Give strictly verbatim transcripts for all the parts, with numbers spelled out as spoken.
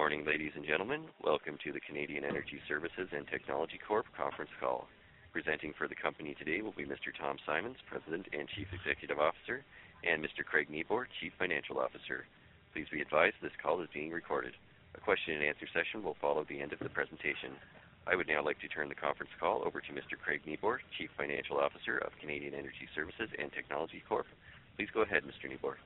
morning, ladies and gentlemen. Welcome to the Canadian Energy Services and Technology Corp conference call. Presenting for the company today will be Mister Tom Simons, President and Chief Executive Officer, and Mister Craig Nieboer, Chief Financial Officer. Please be advised this call is being recorded. A question and answer session will follow the end of the presentation. I would now like to turn the conference call over to Mister Craig Nieboer, Chief Financial Officer of Canadian Energy Services and Technology Corp. Please go ahead, Mister Nieboer.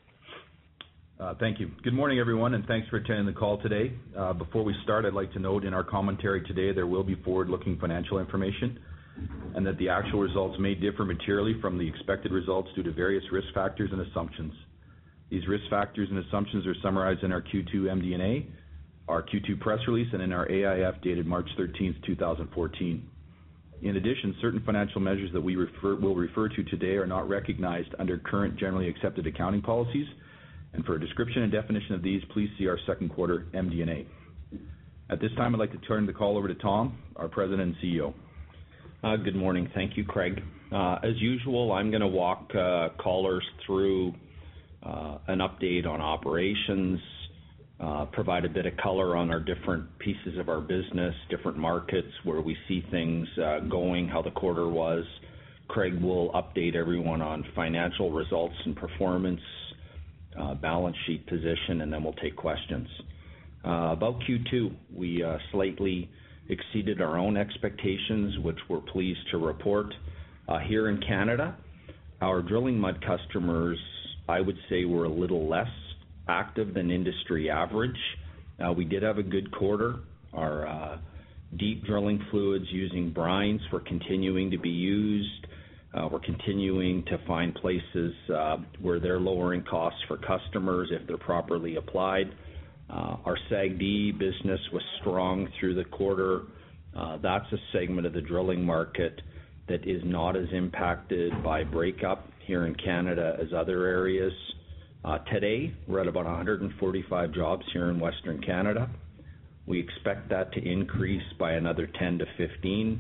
Uh, thank you. Good morning, everyone, and thanks for attending the call today. Uh, before we start, I'd like to note in our commentary today there will be forward-looking financial information and that the actual results may differ materially from the expected results due to various risk factors and assumptions. These risk factors and assumptions are summarized in our Q two M D and A, our Q two press release, and in our A I F dated March thirteenth, two thousand fourteen. In addition, certain financial measures that we refer, will refer to today are not recognized under current generally accepted accounting policies. And for a description and definition of these, please see our second quarter M D and A. At this time, I'd like to turn the call over to Tom, our President and C E O. Uh, good morning. Thank you, Craig. Uh, as usual, I'm going to walk uh, callers through uh, an update on operations, uh, provide a bit of color on our different pieces of our business, different markets, where we see things uh, going, how the quarter was. Craig will update everyone on financial results and performance, Uh, balance sheet position, and then we'll take questions. Uh, about Q two, we uh, slightly exceeded our own expectations, which we're pleased to report. Uh, here in Canada, our drilling mud customers, I would say, were a little less active than industry average. Uh, we did have a good quarter. Our uh, deep drilling fluids using brines were continuing to be used. Uh, we're continuing to find places uh, where they're lowering costs for customers if they're properly applied. Uh, our S A G D business was strong through the quarter. Uh, that's a segment of the drilling market that is not as impacted by breakup here in Canada as other areas. Uh, today, we're at about one hundred forty-five jobs here in Western Canada. We expect that to increase by another ten to fifteen.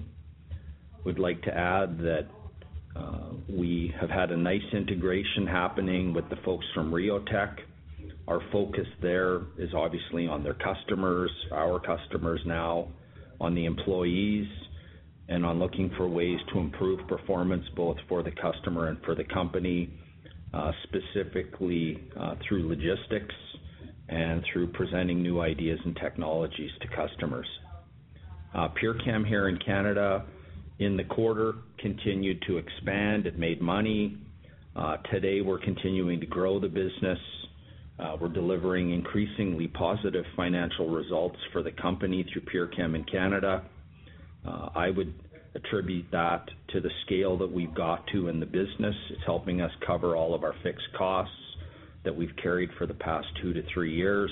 We'd like to add that Uh, we have had a nice integration happening with the folks from Riotech. Our focus there is obviously on their customers, our customers now, on the employees, and on looking for ways to improve performance both for the customer and for the company, uh, specifically uh, through logistics and through presenting new ideas and technologies to customers. Uh, PureChem here in Canada in the quarter continued to expand. It made money. Uh, today we're continuing to grow the business. Uh, we're delivering increasingly positive financial results for the company through PureChem in Canada. Uh, I would attribute that to the scale that we've got to in the business. It's helping us cover all of our fixed costs that we've carried for the past two to three years.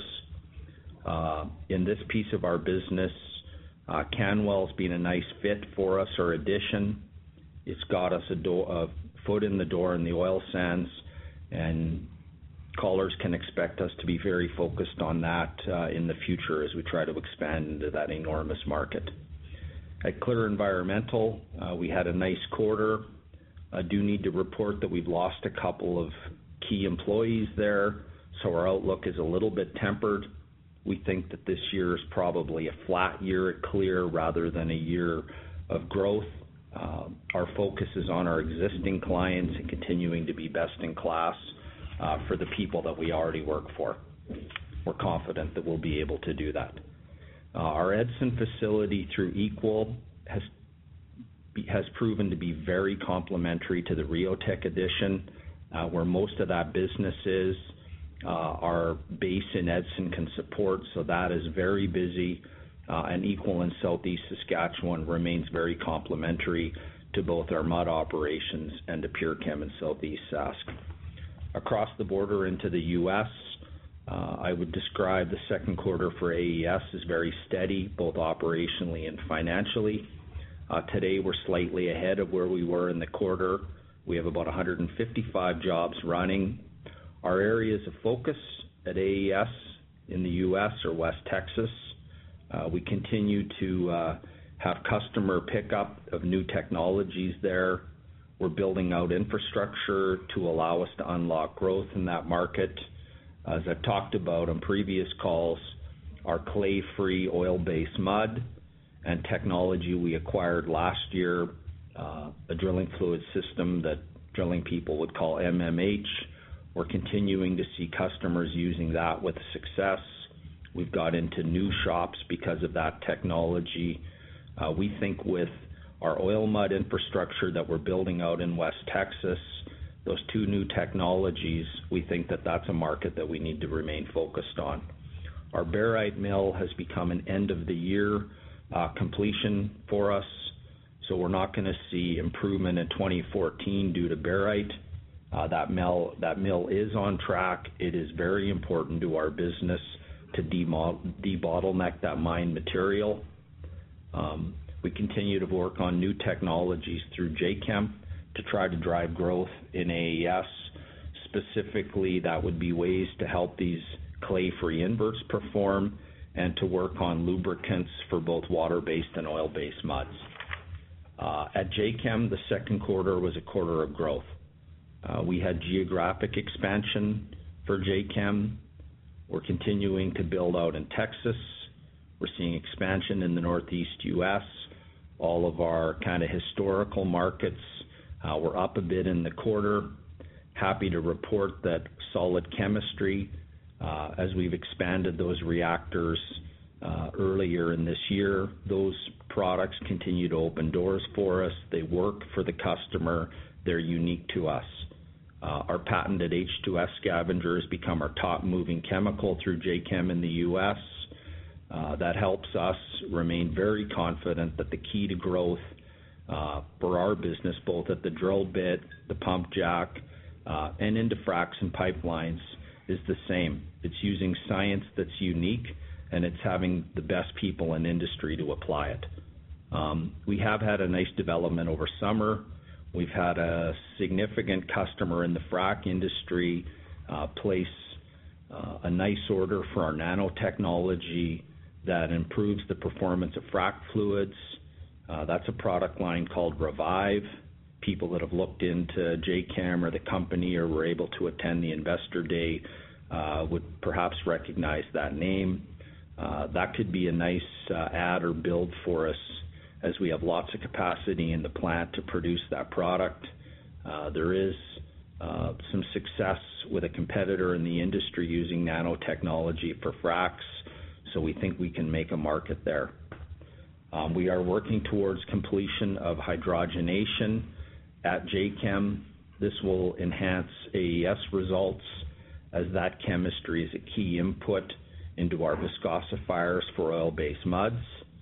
Uh, in this piece of our business, Uh, Canwell's been a nice fit for us, or addition. It's got us a, do- a foot in the door in the oil sands, and callers can expect us to be very focused on that uh, in the future as we try to expand into that enormous market. At Clear Environmental, uh, we had a nice quarter. I do need to report that we've lost a couple of key employees there, so our outlook is a little bit tempered. We think that this year is probably a flat year at Clear rather than a year of growth. Uh, our focus is on our existing clients and continuing to be best in class uh, for the people that we already work for. We're confident that we'll be able to do that. Uh, our Edson facility through Equal has has proven to be very complementary to the Riotech addition, uh, where most of that business is. Uh, our base in Edson can support, so that is very busy, uh, and Equal in Southeast Saskatchewan remains very complementary to both our mud operations and to PureChem in Southeast Sask. Across the border into the U S, uh, I would describe the second quarter for A E S as very steady, both operationally and financially. Uh, today, we're slightly ahead of where we were in the quarter. We have about one hundred fifty-five jobs running. Our areas of focus at A E S in the U S are West Texas. Uh, we continue to uh, have customer pickup of new technologies there. We're building out infrastructure to allow us to unlock growth in that market. As I've talked about on previous calls, our clay-free oil-based mud, and technology we acquired last year, uh, a drilling fluid system that drilling people would call M M H. We're continuing to see customers using that with success. We've got into new shops because of that technology. Uh, we think with our oil mud infrastructure that we're building out in West Texas, those two new technologies, we think that that's a market that we need to remain focused on. Our barite mill has become an end-of-the-year uh, completion for us, so we're not going to see improvement in twenty fourteen due to barite. Uh, that mill, that mill is on track. It is very important to our business to debottleneck that mine material. Um, we continue to work on new technologies through J CHEM to try to drive growth in A E S. Specifically, that would be ways to help these clay-free inverts perform and to work on lubricants for both water-based and oil-based muds. Uh, at J CHEM, the second quarter was a quarter of growth. Uh, we had geographic expansion for J CHEM. We're continuing to build out in Texas. We're seeing expansion in the Northeast U S. All of our kind of historical markets uh, were up a bit in the quarter. Happy to report that solid chemistry, uh, as we've expanded those reactors uh, earlier in this year, those products continue to open doors for us. They work for the customer. They're unique to us. Uh, our patented H two S scavenger has become our top moving chemical through J CHEM in the U S. Uh, that helps us remain very confident that the key to growth uh, for our business, both at the drill bit, the pump jack, uh, and into fracs and pipelines, is the same. It's using science that's unique, and it's having the best people in industry to apply it. Um, we have had a nice development over summer. We've had a significant customer in the frac industry uh, place uh, a nice order for our nanotechnology that improves the performance of frac fluids. Uh, that's a product line called Revive. People that have looked into J CHEM or the company or were able to attend the Investor Day uh, would perhaps recognize that name. Uh, that could be a nice uh, add or build for us as we have lots of capacity in the plant to produce that product. Uh, there is uh, some success with a competitor in the industry using nanotechnology for fracs, so we think we can make a market there. Um, we are working towards completion of hydrogenation at J CHEM. This will enhance A E S results as that chemistry is a key input into our viscosifiers for oil-based muds.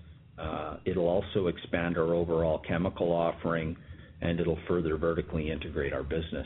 Uh, it'll also expand our overall chemical offering, and it'll further vertically integrate our business.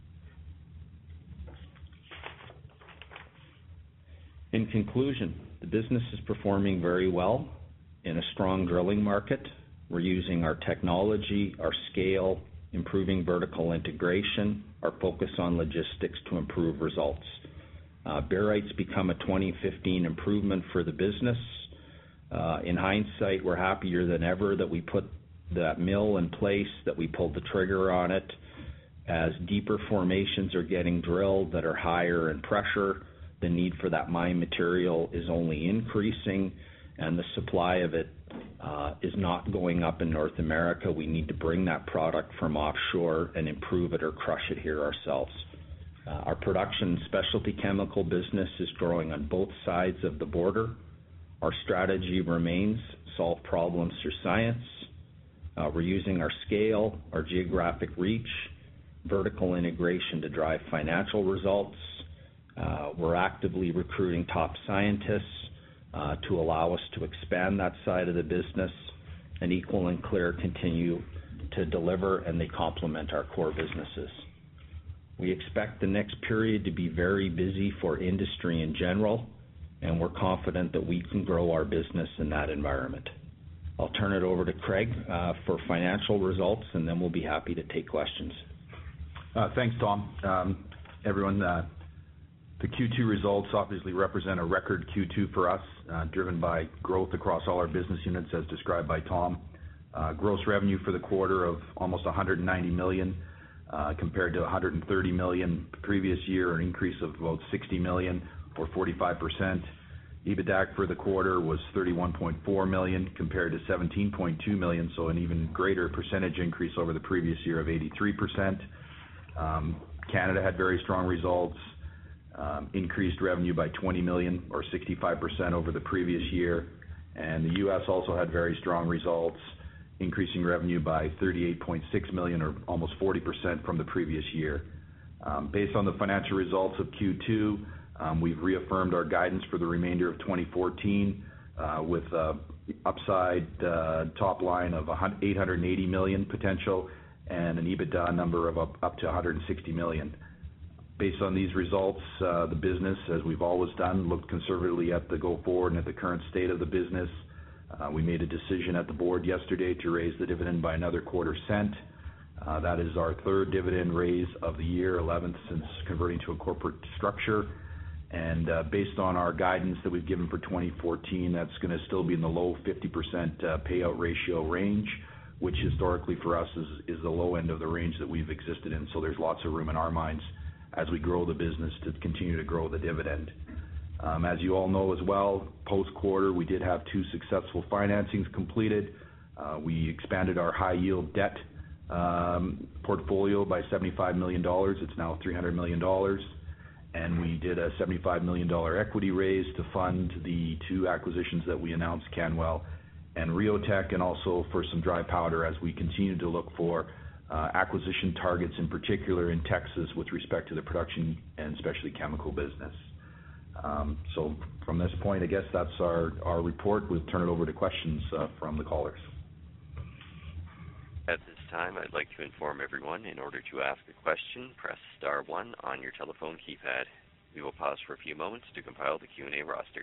In conclusion, the business is performing very well in a strong drilling market. We're using our technology, our scale, improving vertical integration, our focus on logistics to improve results. Uh, barite's become a twenty fifteen improvement for the business. Uh, in hindsight, we're happier than ever that we put that mill in place, that we pulled the trigger on it. As deeper formations are getting drilled that are higher in pressure, the need for that mine material is only increasing, and the supply of it uh, is not going up in North America. We need to bring that product from offshore and improve it or crush it here ourselves. Uh, our production specialty chemical business is growing on both sides of the border. Our strategy remains solve problems through science. Uh, we're using our scale, our geographic reach, vertical integration to drive financial results. Uh, we're actively recruiting top scientists uh, to allow us to expand that side of the business, and Equal and Clear continue to deliver, and they complement our core businesses. We expect the next period to be very busy for industry in general, and we're confident that we can grow our business in that environment. I'll turn it over to Craig uh, for financial results, and then we'll be happy to take questions. Uh, thanks, Tom. Um, everyone, uh, the Q two results obviously represent a record Q two for us, uh, driven by growth across all our business units as described by Tom. Uh, gross revenue for the quarter of almost one hundred ninety million dollars uh, compared to one hundred thirty million dollars previous year, an increase of about sixty million dollars or forty-five percent. EBITDAC for the quarter was thirty-one point four million dollars compared to seventeen point two million dollars, so an even greater percentage increase over the previous year of eighty-three percent. Um, Canada had very strong results, um, increased revenue by twenty million dollars or sixty-five percent over the previous year. And the U S also had very strong results, increasing revenue by thirty-eight point six million dollars or almost forty percent from the previous year. Um, based on the financial results of Q two, um, we've reaffirmed our guidance for the remainder of twenty fourteen uh, with uh, upside uh, top line of eight hundred eighty million dollars potential and an EBITDA number of up, up to one hundred sixty million dollars. Based on these results, uh, the business, as we've always done, looked conservatively at the go forward and at the current state of the business. Uh, we made a decision at the board yesterday to raise the dividend by another quarter cent. Uh, that is our third dividend raise of the year, eleventh since converting to a corporate structure. And uh, based on our guidance that we've given for twenty fourteen, that's going to still be in the low fifty percent uh, payout ratio range, which historically for us is, is the low end of the range that we've existed in. So there's lots of room in our minds as we grow the business to continue to grow the dividend. Um, as you all know as well, post-quarter we did have two successful financings completed. Uh, we expanded our high-yield debt um, portfolio by seventy-five million dollars. It's now three hundred million dollars. And we did a seventy-five million dollars equity raise to fund the two acquisitions that we announced, Canwell and Riotech, and also for some dry powder as we continue to look for uh, acquisition targets, in particular in Texas with respect to the production and specialty chemical business. Um, so from this point, I guess that's our, our report. We'll turn it over to questions uh, from the callers. At this time, I'd like to inform everyone, in order to ask a question, press star one on your telephone keypad. We will pause for a few moments to compile the Q and A roster.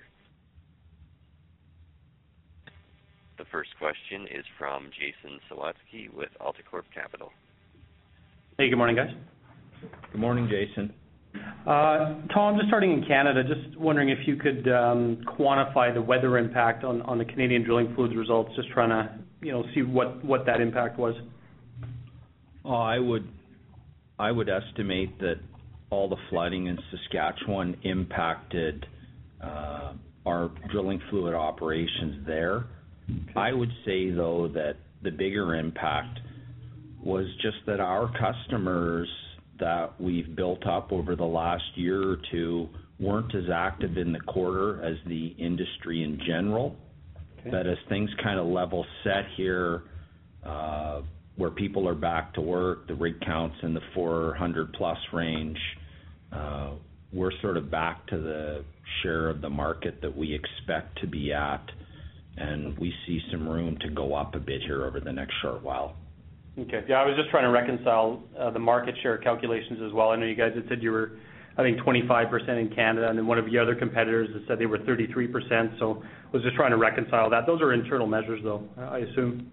The first question is from Jason Sawatsky with AltaCorp Capital. Hey, good morning, guys. Good morning, Jason. Uh, Tom, just starting in Canada, just wondering if you could um, quantify the weather impact on, on the Canadian drilling fluids results, just trying to, you know, see what, what that impact was. Oh, I would, I would estimate that all the flooding in Saskatchewan impacted uh, our drilling fluid operations there. Okay. I would say, though, that the bigger impact was just that our customers that we've built up over the last year or two weren't as active in the quarter as the industry in general. Okay. That as things kind of level set here, uh, where people are back to work, the rig counts in the four hundred plus range, uh, we're sort of back to the share of the market that we expect to be at, and we see some room to go up a bit here over the next short while. Okay. Yeah, I was just trying to reconcile uh, the market share calculations as well. I know you guys had said you were, I think, twenty-five percent in Canada, and then one of your other competitors had said they were thirty-three percent. So I was just trying to reconcile that. Those are internal measures, though, I assume.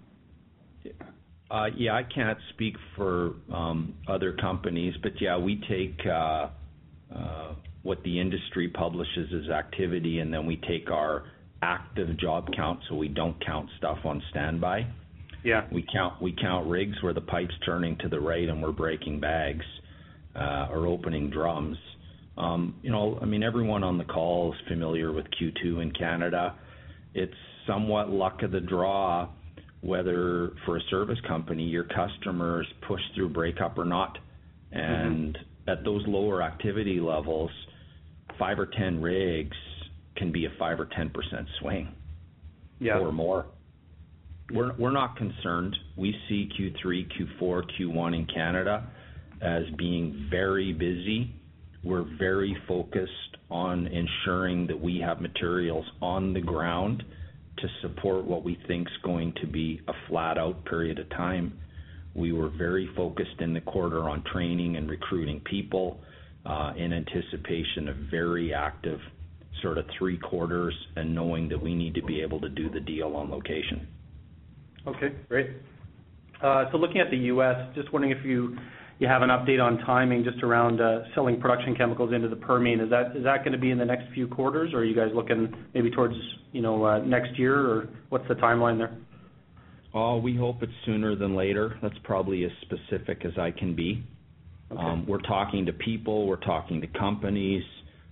Uh, yeah, I can't speak for um, other companies, but yeah, we take uh, uh, what the industry publishes as activity, and then we take our active job count, so we don't count stuff on standby. Yeah. We count we count rigs where the pipe's turning to the right and we're breaking bags uh, or opening drums. Um, you know, I mean, everyone on the call is familiar with Q two in Canada. It's somewhat luck of the draw whether for a service company your customers push through breakup or not. And mm-hmm. at those lower activity levels, five or ten rigs can be a five or ten percent swing, yeah. or more. We're we're not concerned. We see Q three, Q four, Q one in Canada as being very busy. We're very focused on ensuring that we have materials on the ground to support what we think is going to be a flat-out period of time. We were very focused in the quarter on training and recruiting people uh, in anticipation of very active sort of three quarters and knowing that we need to be able to do the deal on location. Okay, great. Uh, so looking at the U S, just wondering if you you have an update on timing just around uh, selling production chemicals into the Permian. Is that is that going to be in the next few quarters, or are you guys looking maybe towards you know uh, next year, or what's the timeline there? Oh, we hope it's sooner than later. That's probably as specific as I can be. Okay. Um, we're talking to people, we're talking to companies.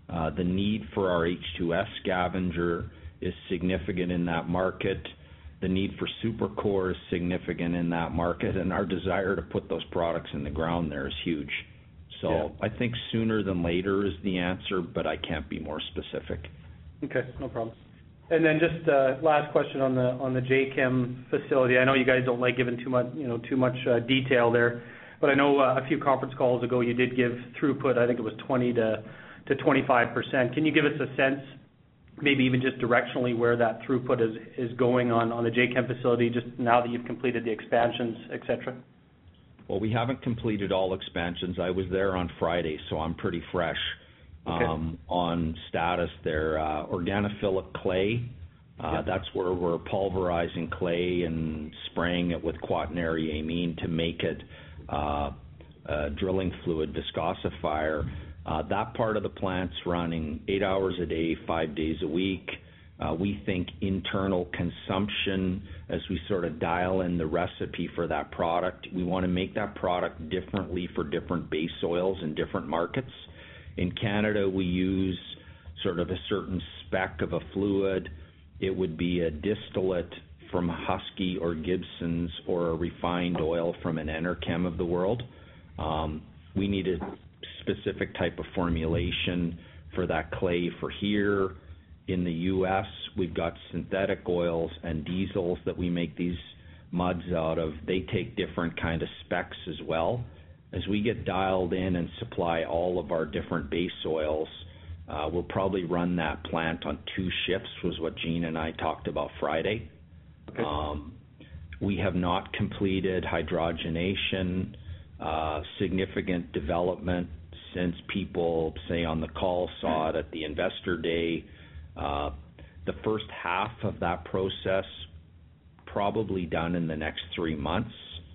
Uh, the need for our H two S scavenger is significant in that market. The need for Supercore is significant in that market, and our desire to put those products in the ground there is huge. So yeah. I think sooner than later is the answer, but I can't be more specific. Okay, no problem. And then just uh, last question on the on the J Chem facility. I know you guys don't like giving too much, you know, too much uh, detail there, but I know uh, a few conference calls ago you did give throughput. I think it was twenty to twenty-five percent. Can you give us a sense, maybe even just directionally, where that throughput is is going on on the J Chem facility just now that you've completed the expansions, et cetera? Well, we haven't completed all expansions. I was there on Friday, so I'm pretty fresh okay. um, on status there. Uh, organophilic clay, uh, yeah. that's where we're pulverizing clay and spraying it with quaternary amine to make it uh, a drilling fluid viscosifier. Uh, that part of the plant's running eight hours a day, five days a week. Uh, we think internal consumption, as we sort of dial in the recipe for that product, we want to make that product differently for different base oils in different markets. In Canada, we use sort of a certain spec of a fluid. It would be a distillate from Husky or Gibson's, or a refined oil from an Enerchem of the world. Um, we need a specific type of formulation for that clay for here. In the U S, we've got synthetic oils and diesels that we make these muds out of. They take different kind of specs as well. As we get dialed in and supply all of our different base oils, uh, we'll probably run that plant on two shifts, was what Gene and I talked about Friday. Okay. Um, we have not completed hydrogenation, uh, significant development since people, say on the call, saw it at the investor day. Uh, the first half of that process probably done in the next three months,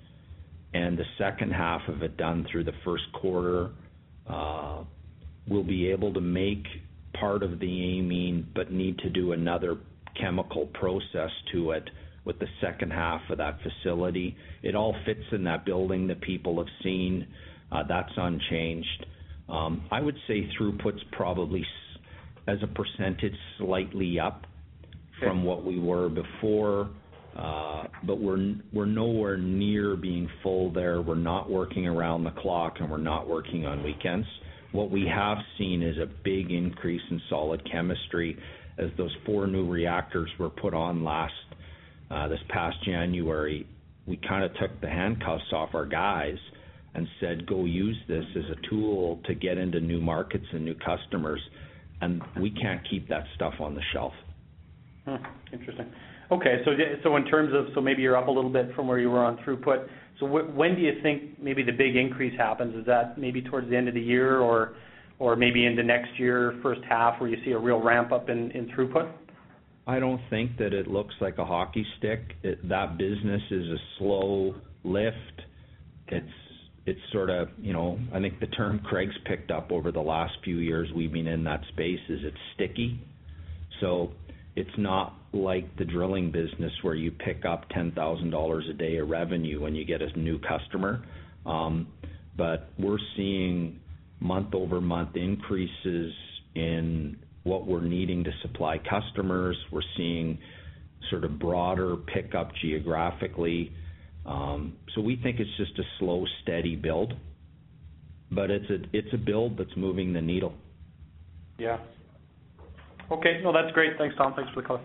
and the second half of it done through the first quarter. Uh, we'll be able to make part of the amine, but need to do another chemical process to it with the second half of that facility. It all fits in that building that people have seen. Uh, that's unchanged. Um, I would say throughput's probably as a percentage slightly up from what we were before, uh, but we're we're nowhere near being full there. We're not working around the clock, and we're not working on weekends. What we have seen is a big increase in solid chemistry as those four new reactors were put on last uh, this past January. We kind of took the handcuffs off our guys and said, go use this as a tool to get into new markets and new customers. And we can't keep that stuff on the shelf. Hmm, interesting. Okay, so so in terms of, so maybe you're up a little bit from where you were on throughput. So w- when do you think maybe the big increase happens? Is that maybe towards the end of the year, or or maybe into next year, first half, where you see a real ramp up in, in throughput? I don't think that it looks like a hockey stick. It, that business is a slow lift. It's It's sort of, you know, I think the term Craig's picked up over the last few years we've been in that space is it's sticky. So it's not like the drilling business where you pick up ten thousand dollars a day of revenue when you get a new customer. Um, but we're seeing month-over-month increases in what we're needing to supply customers. We're seeing sort of broader pickup geographically. Um, so we think it's just a slow, steady build, but it's a it's a build that's moving the needle. Yeah. Okay. No, that's great. Thanks, Tom. Thanks for the call.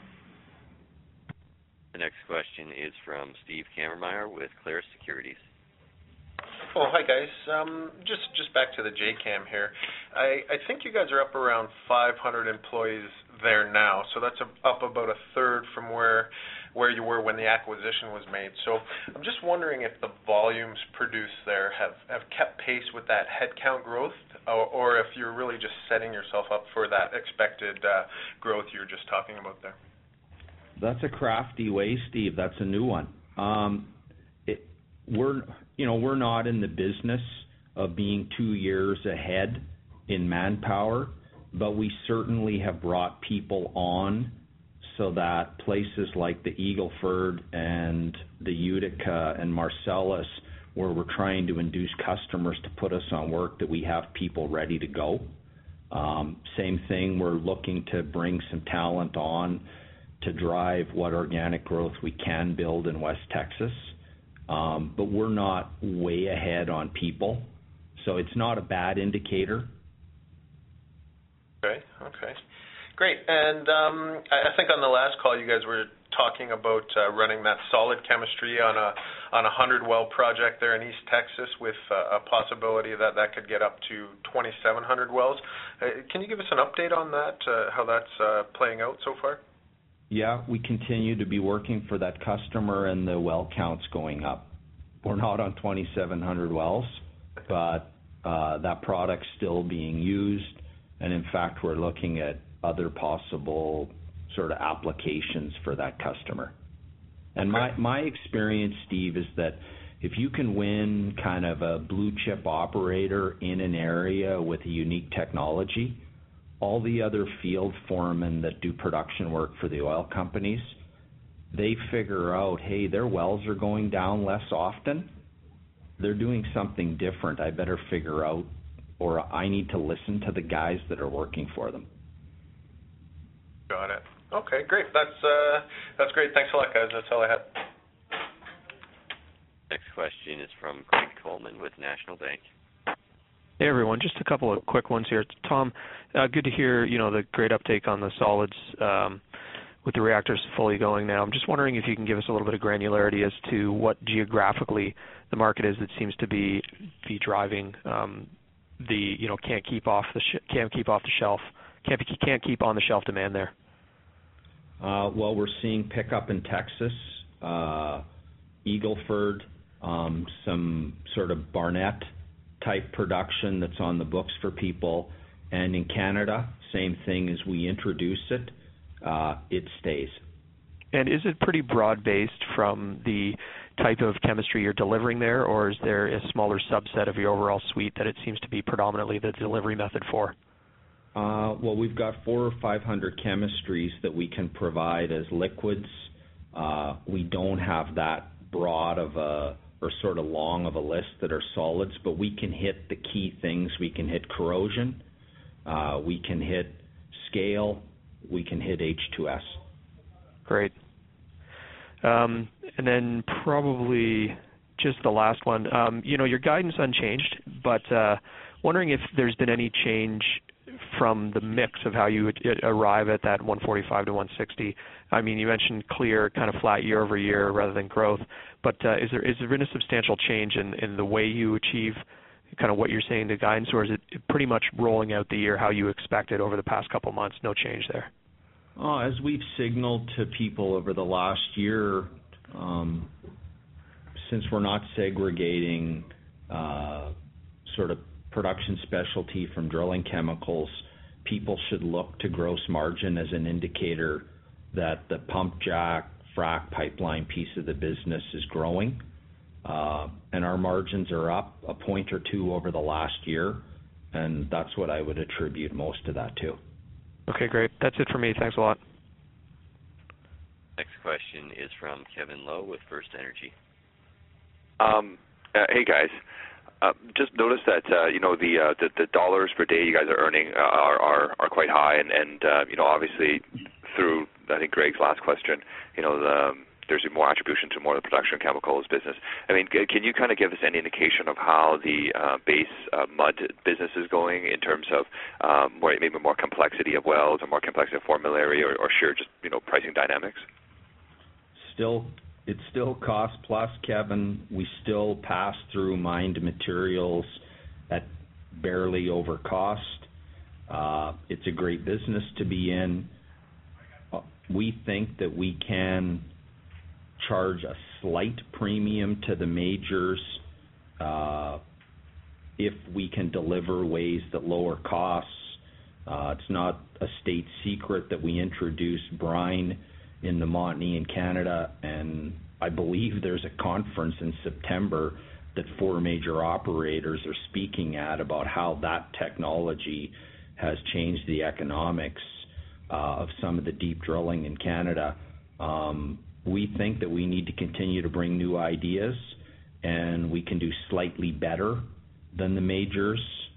The next question is from Steve Kammermeyer with Clarus Securities. Oh, hi guys. Um, just just back to the J CAM here. I, I think you guys are up around five hundred employees there now, so that's a, up about a third from where where you were when the acquisition was made. So I'm just wondering if the volumes produced there have, have kept pace with that headcount growth, or, or if you're really just setting yourself up for that expected uh, growth you were just talking about there. That's a crafty way, Steve. That's a new one. Um, it, we're, you know, we're not in the business of being two years ahead in manpower, but we certainly have brought people on so that places like the Eagle Ford and the Utica and Marcellus, where we're trying to induce customers to put us on work, that we have people ready to go. Um, same thing, we're looking to bring some talent on to drive what organic growth we can build in West Texas. Um, but we're not way ahead on people, so it's not a bad indicator. Okay, okay. Great. And um, I think on the last call you guys were talking about uh, running that solid chemistry on a on a hundred well project there in East Texas with uh, a possibility that that could get up to twenty-seven hundred wells. Uh, can you give us an update on that, uh, how that's uh, playing out so far? Yeah, we continue to be working for that customer and the well count's going up. We're not on twenty-seven hundred wells, but uh, that product's still being used, and in fact we're looking at other possible sort of applications for that customer. And my, my experience, Steve, is that if you can win kind of a blue chip operator in an area with a unique technology, all the other field foremen that do production work for the oil companies, they figure out, hey, their wells are going down less often. They're doing something different. I better figure out, or I need to listen to the guys that are working for them. Got it. Okay, great. That's uh, that's great. Thanks a lot, guys. That's all I had. Next question is from Greg Coleman with National Bank. Hey, everyone. Just a couple of quick ones here. Tom, uh, good to hear, you know, the great uptake on the solids um, with the reactors fully going now. I'm just wondering if you can give us a little bit of granularity as to what geographically the market is that seems to be be driving um, the, you know, can't keep off the sh- can't keep off the shelf, can't be, can't keep on the shelf demand there. Uh, well, we're seeing pickup in Texas, uh, Eagle Ford, um, some sort of Barnett type production that's on the books for people. And in Canada, same thing as we introduce it, uh, it stays. And is it pretty broad-based from the type of chemistry you're delivering there, or is there a smaller subset of your overall suite that it seems to be predominantly the delivery method for? Uh, well, we've got four or five hundred chemistries that we can provide as liquids. Uh, we don't have that broad of a, or sort of long of a list that are solids, but we can hit the key things. We can hit corrosion, uh, we can hit scale, we can hit H two S. Great. Um, and then probably just the last one. Um, you know, your guidance unchanged, but uh, wondering if there's been any change from the mix of how you would arrive at that one forty-five to one sixty. I mean, you mentioned clear, kind of flat year over year rather than growth, but uh, is there is there been a substantial change in, in the way you achieve kind of what you're saying to guidance, or is it pretty much rolling out the year how you expected over the past couple months? No change there. Oh, as we've signaled to people over the last year, um, since we're not segregating uh, sort of production specialty from drilling chemicals, people should look to gross margin as an indicator that the pump jack frac pipeline piece of the business is growing. Uh, and our margins are up a point or two over the last year, and that's what I would attribute most of that to. Okay, great. That's it for me. Thanks a lot. Next question is from Kevin Lowe with First Energy. Um, uh, hey, guys. Uh, just noticed that uh, you know the, uh, the the dollars per day you guys are earning uh, are, are are quite high, and and uh, you know obviously through I think Greg's last question, you know the, um, there's more attribution to more of the production chemicals business. I mean, can you kind of give us any indication of how the uh, base uh, mud business is going in terms of um, more, maybe more complexity of wells or more complexity of formulary, or, or sure just you know pricing dynamics? Still. It's still cost plus, Kevin. We still pass through mined materials at barely over cost. Uh, it's a great business to be in. Uh, we think that we can charge a slight premium to the majors uh, if we can deliver ways that lower costs. Uh, it's not a state secret that we introduced brine in the Montney in Canada, and I believe there's a conference in September that four major operators are speaking at about how that technology has changed the economics uh, of some of the deep drilling in Canada. Um, we think that we need to continue to bring new ideas, and we can do slightly better than the majors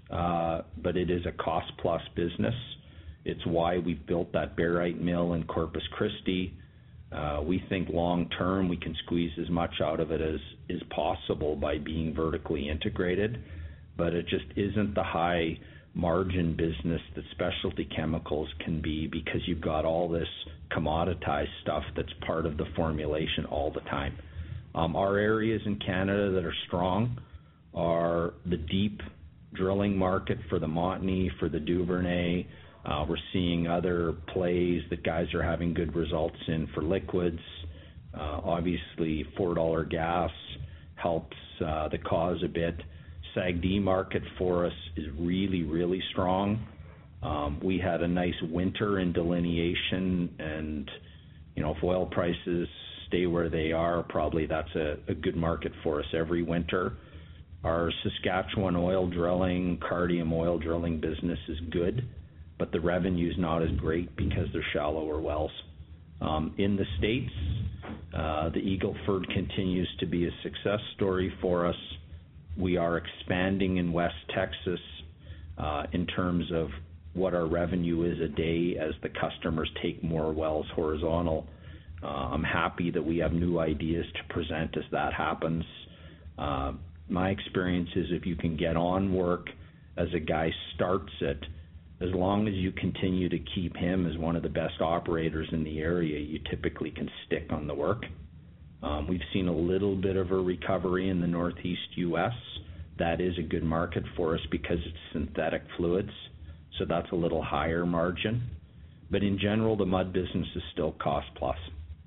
uh, but it is a cost-plus business. It's why we've built that barite mill in Corpus Christi. Uh, we think long-term we can squeeze as much out of it as is possible by being vertically integrated, but it just isn't the high margin business that specialty chemicals can be, because you've got all this commoditized stuff that's part of the formulation all the time. Um, our areas in Canada that are strong are the deep drilling market for the Montney, for the Duvernay. Uh, we're seeing other plays that guys are having good results in for liquids. Uh, obviously, four dollar gas helps uh, the cause a bit. S A G D market for us is really, really strong. Um, we had a nice winter in delineation, and you know, if oil prices stay where they are, probably that's a, a good market for us every winter. Our Saskatchewan oil drilling, Cardium oil drilling business is good, but the revenue is not as great because they're shallower wells. Um, in the States, uh, the Eagle Ford continues to be a success story for us. We are expanding in West Texas uh, in terms of what our revenue is a day as the customers take more wells horizontal. Uh, I'm happy that we have new ideas to present as that happens. Uh, my experience is if you can get on work as a guy starts it, as long as you continue to keep him as one of the best operators in the area, you typically can stick on the work. Um, we've seen a little bit of a recovery in the Northeast U S That is a good market for us because it's synthetic fluids, so that's a little higher margin. But in general, the mud business is still cost plus.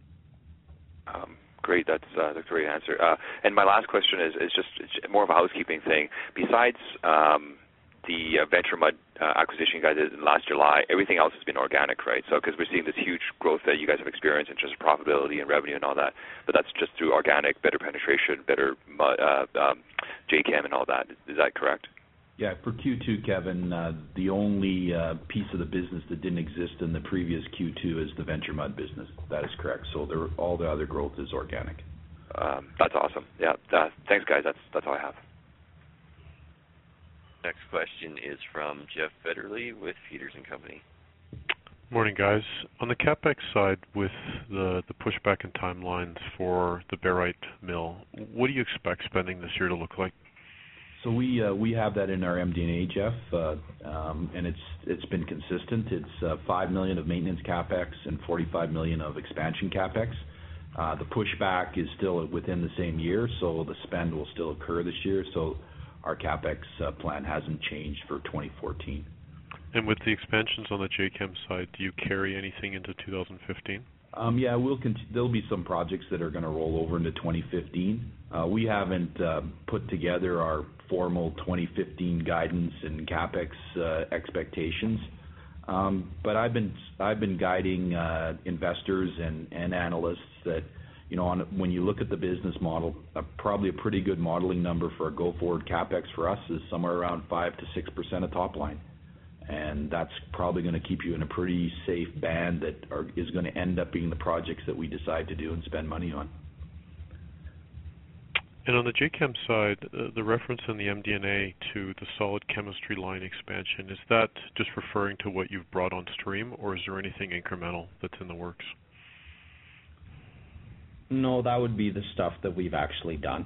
Um, great, that's, uh, that's a great answer. Uh, and my last question is, is just it's more of a housekeeping thing. Besides um, the uh, Venture Mud uh, acquisition you guys did in last July, everything else has been organic, right? So because we're seeing this huge growth that you guys have experienced in terms of profitability and revenue and all that, but that's just through organic, better penetration, better mud, uh, um, J CHEM and all that. Is that correct? Yeah, for Q two, Kevin, uh, the only uh, piece of the business that didn't exist in the previous Q two is the Venture Mud business. That is correct. So there, all the other growth is organic. Um, that's awesome. Yeah, uh, thanks, guys. That's that's all I have. Next question is from Jeff Federley with Peters and Company. Morning, guys. On the CapEx side, with the, the pushback in timelines for the barite mill, what do you expect spending this year to look like? So we uh, we have that in our M D and A, Jeff, uh, um, and it's it's been consistent. It's uh, five million of maintenance capex and forty-five million of expansion capex. Uh, the pushback is still within the same year, so the spend will still occur this year. So our capex uh, plan hasn't changed for twenty fourteen. And with the expansions on the J CHEM side, do you carry anything into two thousand fifteen? Um, yeah, we'll cont- there'll be some projects that are going to roll over into twenty fifteen. Uh, we haven't uh, put together our formal twenty fifteen guidance and capex uh, expectations, um, but I've been I've been guiding uh, investors and, and analysts that, you know, on, when you look at the business model, uh, probably a pretty good modeling number for a go-forward capex for us is somewhere around five to six percent of top line. And that's probably going to keep you in a pretty safe band that are, is going to end up being the projects that we decide to do and spend money on. And on the J CHEM side, uh, the reference in the M D and A to the solid chemistry line expansion, is that just referring to what you've brought on stream, or is there anything incremental that's in the works? No, that would be the stuff that we've actually done.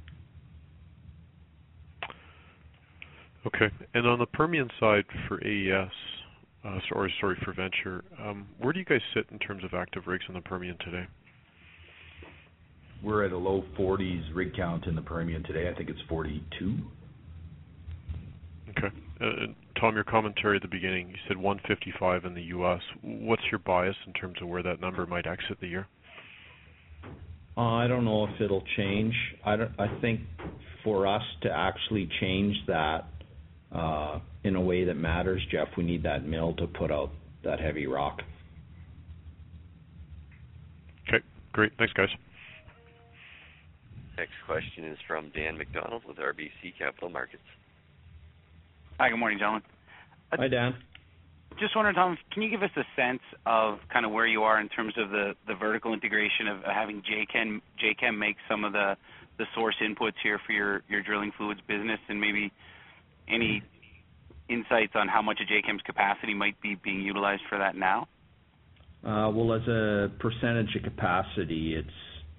Okay. And on the Permian side for A E S, uh, sorry, sorry for Venture, um, where do you guys sit in terms of active rigs in the Permian today? We're at a low forties rig count in the Permian today. I think it's forty-two. Okay. Uh, Tom, your commentary at the beginning, you said one fifty-five in the U S. What's your bias in terms of where that number might exit the year? Uh, I don't know if it'll change. I, don't, I think for us to actually change that uh, in a way that matters, Jeff, we need that mill to put out that heavy rock. Okay, great. Thanks, guys. Next question is from Dan McDonald with R B C Capital Markets. Hi, good morning, gentlemen. Hi, Dan. Just wondering, Tom, can you give us a sense of kind of where you are in terms of the, the vertical integration of having J CHEM, J CHEM make some of the, the source inputs here for your, your drilling fluids business, and maybe any insights on how much of J CHEM's capacity might be being utilized for that now? Uh, well, as a percentage of capacity, it's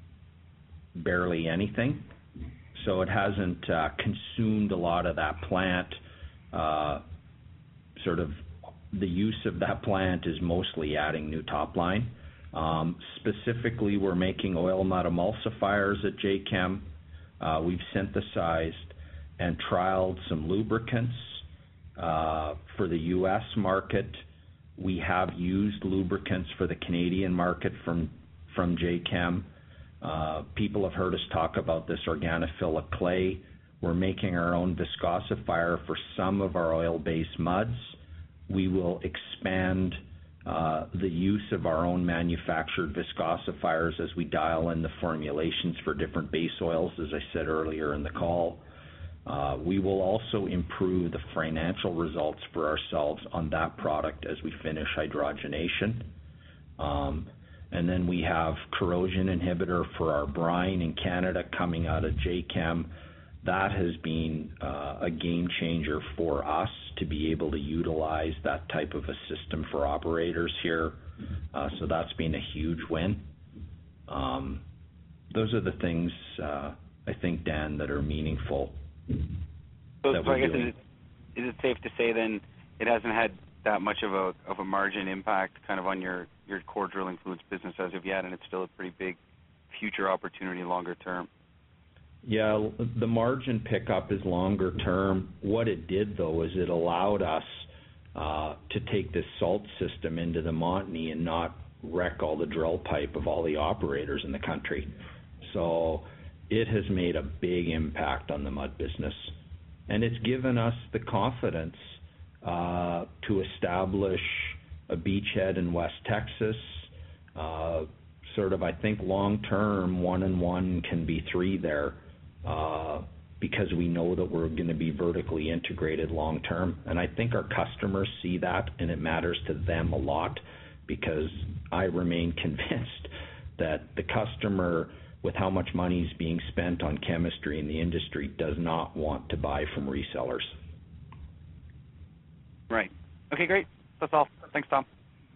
barely anything. So it hasn't uh, consumed a lot of that plant. Uh, sort of the use of that plant is mostly adding new top line. Um, specifically, we're making oil mud emulsifiers at J CHEM. Uh, we've synthesized and trialed some lubricants uh, for the U S market. We have used lubricants for the Canadian market from from J CHEM. Uh, people have heard us talk about this organophilic clay. We're making our own viscosifier for some of our oil-based muds. We will expand uh, the use of our own manufactured viscosifiers as we dial in the formulations for different base oils, as I said earlier in the call. Uh, we will also improve the financial results for ourselves on that product as we finish hydrogenation. Um, and then we have corrosion inhibitor for our brine in Canada coming out of J CHEM. That has been uh, a game changer for us to be able to utilize that type of a system for operators here. Uh, so that's been a huge win. Um, those are the things, uh, I think, Dan, that are meaningful. So, so I guess is it, is it safe to say then it hasn't had that much of a of a margin impact kind of on your, your core drilling fluids business as of yet, and it's still a pretty big future opportunity longer term? Yeah, the margin pickup is longer term. What it did, though, is it allowed us uh, to take this salt system into the Montney and not wreck all the drill pipe of all the operators in the country. So it has made a big impact on the mud business. And it's given us the confidence uh, to establish a beachhead in West Texas. Uh, sort of, I think, long-term, one and one can be three there uh, because we know that we're going to be vertically integrated long-term. And I think our customers see that, and it matters to them a lot because I remain convinced that the customer, with how much money is being spent on chemistry in the industry, does not want to buy from resellers. Right. Okay, great. That's all. Thanks, Tom.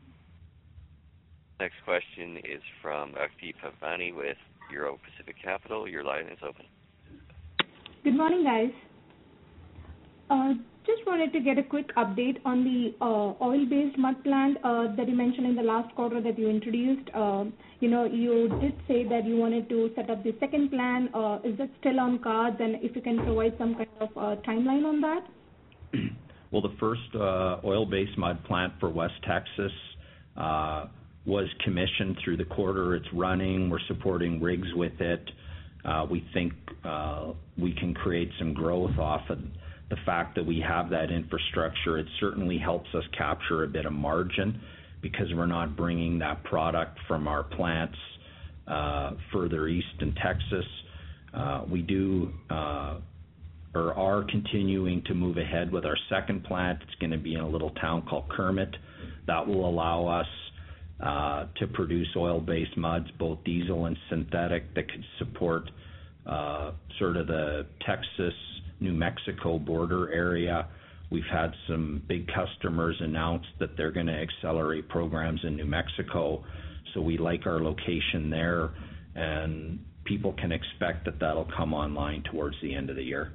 Next question is from Akti Pavani with Euro Pacific Capital. Your line is open. Good morning, guys. Uh, just wanted to get a quick update on the uh, oil-based mud plant uh, that you mentioned in the last quarter that you introduced. Uh, you know, you did say that you wanted to set up the second plan. Uh, is that still on cards? And if you can provide some kind of uh, timeline on that? Well, the first uh, oil-based mud plant for West Texas uh, was commissioned through the quarter. It's running. We're supporting rigs with it. Uh, we think uh, we can create some growth off of the fact that we have that infrastructure. It certainly helps us capture a bit of margin because we're not bringing that product from our plants uh, further east in Texas. Uh, we do uh, or are continuing to move ahead with our second plant. It's going to be in a little town called Kermit. That will allow us uh, to produce oil-based muds, both diesel and synthetic, that could support uh, sort of the Texas New Mexico border area. We've had some big customers announce that they're going to accelerate programs in New Mexico, so we like our location there, and people can expect that that'll come online towards the end of the year.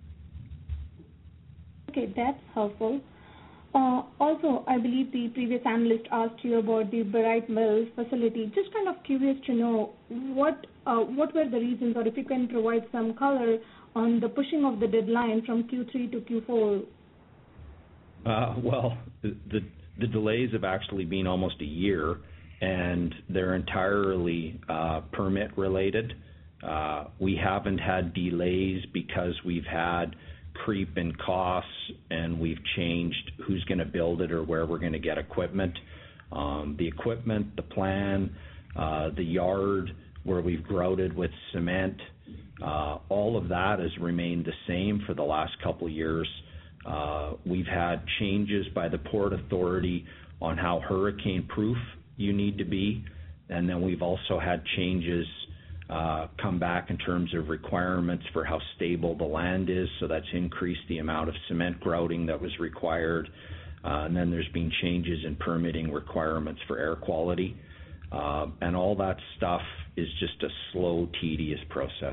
Okay, that's helpful. Uh, also, I believe the previous analyst asked you about the Bright Mills facility. Just kind of curious to know what uh, what were the reasons, or if you can provide some color on the pushing of the deadline from Q three to Q four? Uh, well, the, the the delays have actually been almost a year, and they're entirely uh, permit related. Uh, we haven't had delays because we've had creep in costs and we've changed who's going to build it or where we're going to get equipment. Um, the equipment, the plan, uh, the yard where we've grouted with cement, uh, all of that has remained the same for the last couple of years. Uh, we've had changes by the Port Authority on how hurricane proof you need to be, and then we've also had changes uh, come back in terms of requirements for how stable the land is, so that's increased the amount of cement grouting that was required. Uh, and then there's been changes in permitting requirements for air quality. Uh, and all that stuff is just a slow, tedious process.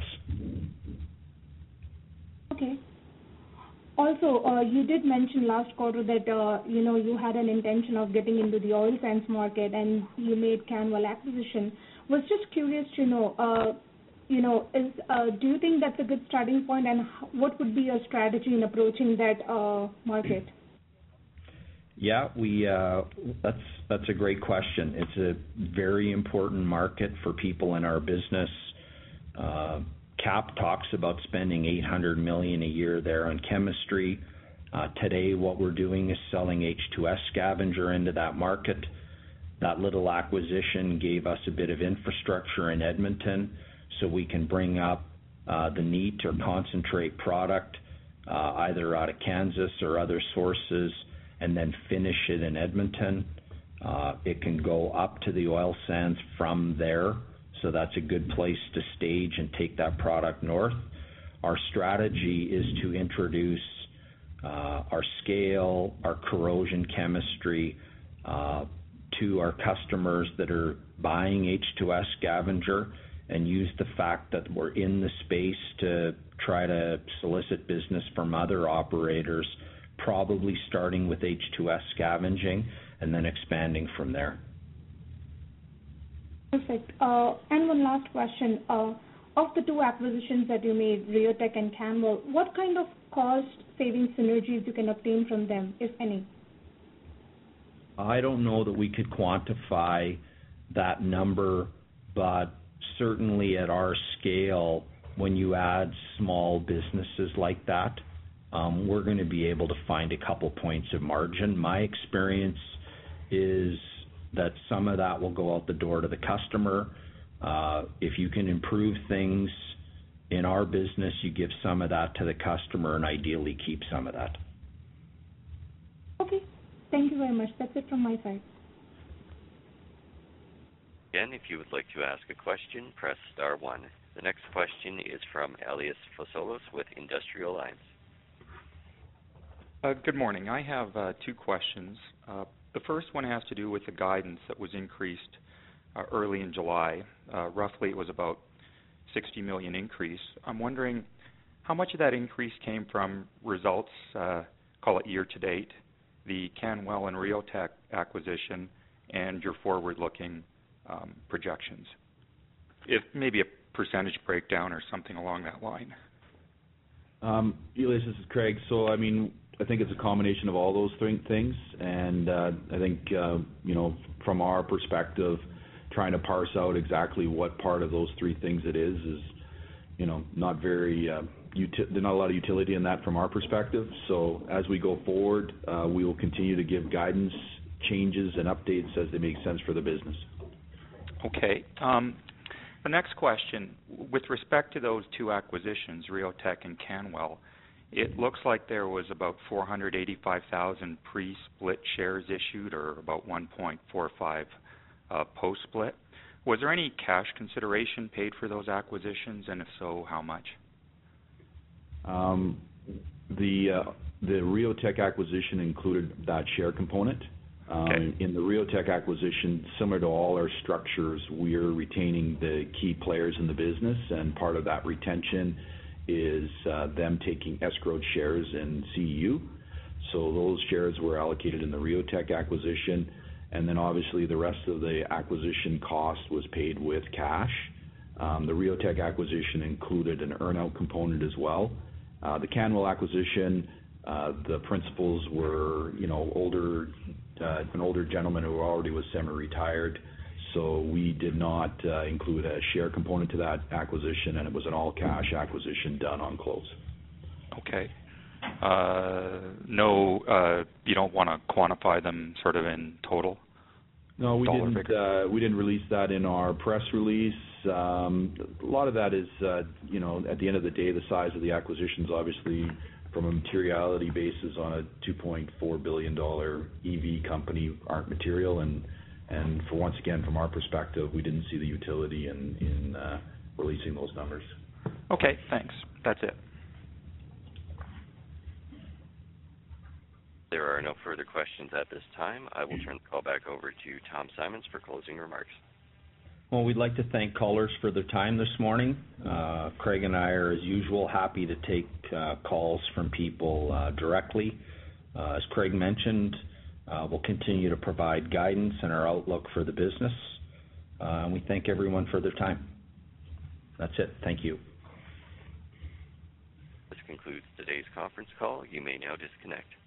Okay. Also, uh, you did mention last quarter that uh, you know you had an intention of getting into the oil sands market, and you made Canwell acquisition. Was just curious to know, uh, you know, is uh, do you think that's a good starting point, and what would be your strategy in approaching that uh, market? Yeah, we uh, that's that's a great question. It's a very important market for people in our business. Uh, C A P talks about spending eight hundred million dollars a year there on chemistry. Uh, today, what we're doing is selling H two S scavenger into that market. That little acquisition gave us a bit of infrastructure in Edmonton, so we can bring up uh, the neat or concentrate product uh, either out of Kansas or other sources, and then finish it in Edmonton. Uh, it can go up to the oil sands from there, so that's a good place to stage and take that product north. Our strategy is to introduce uh, our scale, our corrosion chemistry uh, to our customers that are buying H two S scavenger, and use the fact that we're in the space to try to solicit business from other operators, probably starting with H two S scavenging and then expanding from there. Perfect. Uh, and one last question. Uh, of the two acquisitions that you made, Riotech and Canwell, what kind of cost-saving synergies you can obtain from them, if any? I don't know that we could quantify that number, but certainly at our scale, when you add small businesses like that, um, we're going to be able to find a couple points of margin. My experience is that some of that will go out the door to the customer. Uh, if you can improve things in our business, you give some of that to the customer and ideally keep some of that. Okay. Thank you very much. That's it from my side. Again, if you would like to ask a question, press star one. The next question is from Elias Fosolos with Industrial Alliance. Uh, good morning. I have uh, two questions. Uh, the first one has to do with the guidance that was increased uh, early in July. Uh, roughly, it was about sixty million dollars increase. I'm wondering how much of that increase came from results, uh, call it year to date, the Canwell and Riotech acquisition, and your forward-looking um, projections. If maybe a percentage breakdown or something along that line. Um, Elias, this is Craig. So, I mean, I think it's a combination of all those th- things, and uh, I think, uh, you know, from our perspective, trying to parse out exactly what part of those three things it is is, you know, not very, uh, uti- there's not a lot of utility in that from our perspective. So as we go forward, uh, we will continue to give guidance, changes, and updates as they make sense for the business. Okay. Um, the next question, with respect to those two acquisitions, Riotech and Canwell, it looks like there was about four hundred eighty-five thousand pre-split shares issued, or about one point four five uh, post-split. Was there any cash consideration paid for those acquisitions, and if so, how much? Um, the uh, the Riotech acquisition included that share component. Um, okay. In the Riotech acquisition, similar to all our structures, we're retaining the key players in the business, and part of that retention is uh, them taking escrowed shares in C E U. So those shares were allocated in the Riotech acquisition, and then obviously the rest of the acquisition cost was paid with cash. Um, the Riotech acquisition included an earn-out component as well. Uh, the Canwell acquisition, uh, the principals were, you know, older, uh, an older gentleman who already was semi-retired. So we did not uh, include a share component to that acquisition, and it was an all-cash acquisition done on close. Okay. Uh, no, uh, you don't want to quantify them sort of in total? No, we didn't. Uh, we didn't release that in our press release. Um, a lot of that is, uh, you know, at the end of the day, the size of the acquisitions, obviously, from a materiality basis on a two point four billion dollars E V company, aren't material, and. And for once again, from our perspective, we didn't see the utility in, in uh, releasing those numbers. Okay, thanks. That's it. There are no further questions at this time. I will turn the call back over to Tom Simons for closing remarks. Well, we'd like to thank callers for their time this morning. Uh, Craig and I are, as usual, happy to take uh, calls from people uh, directly. Uh, as Craig mentioned, uh, we'll continue to provide guidance and our outlook for the business. Uh, and we thank everyone for their time. That's it. Thank you. This concludes today's conference call. You may now disconnect.